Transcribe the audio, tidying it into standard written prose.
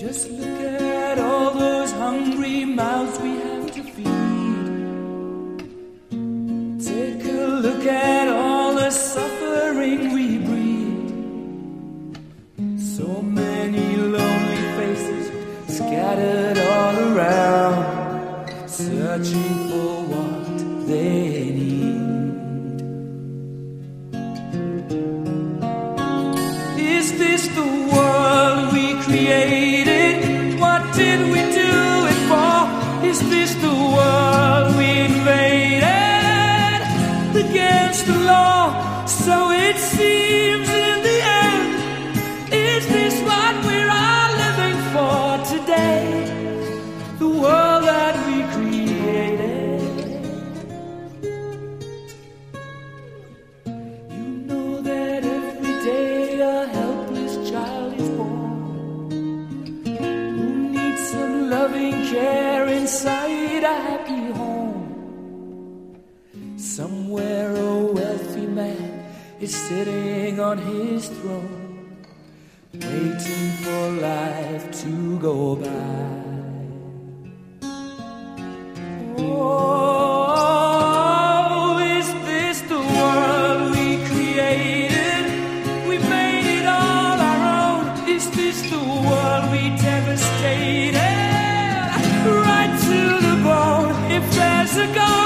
Just look at all those hungry mouths we have to feed. Take a look at all the suffering we breed. So many lonely faces scattered all around, searching for what they need. Is this the world we created? What did we do it for? Is this the world we invaded? Against the law, so it seems in the end. Is this what we're all living for today? The world that we created. You know that every day a helpless child is born, who needs some loving care inside a happy home. Somewhere a wealthy man is sitting on his throne, waiting for life to go by. Oh, is this the world we created? We made it all our own. Is this the world we devastated? Right to the bone. If there's a God,